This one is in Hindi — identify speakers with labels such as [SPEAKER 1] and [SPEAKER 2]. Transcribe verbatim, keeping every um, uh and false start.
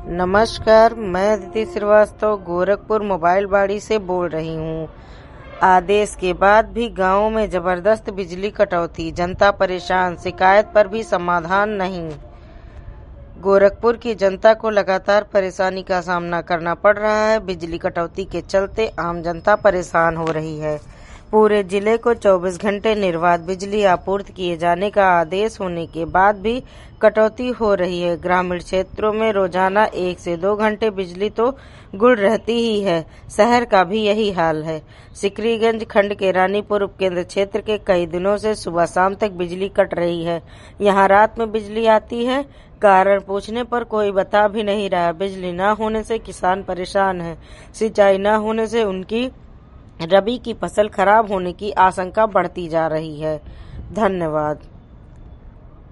[SPEAKER 1] नमस्कार, मैं अदिति श्रीवास्तव गोरखपुर मोबाइल बाड़ी से बोल रही हूँ। आदेश के बाद भी गांवों में जबरदस्त बिजली कटौती, जनता परेशान, शिकायत पर भी समाधान नहीं। गोरखपुर की जनता को लगातार परेशानी का सामना करना पड़ रहा है। बिजली कटौती के चलते आम जनता परेशान हो रही है। पूरे जिले को चौबीस घंटे निर्बाध बिजली आपूर्ति किए जाने का आदेश होने के बाद भी कटौती हो रही है। ग्रामीण क्षेत्रों में रोजाना एक से दो घंटे बिजली तो गुल रहती ही है। शहर का भी यही हाल है। सिकरीगंज खंड के रानीपुर उपकेंद्र क्षेत्र के कई दिनों से सुबह शाम तक बिजली कट रही है। यहाँ रात में बिजली आती है, कारण पूछने पर कोई बता भी नहीं रहा। बिजली न होने से किसान परेशान है। सिंचाई न होने से उनकी रबी की फसल खराब होने की आशंका बढ़ती जा रही है। धन्यवाद।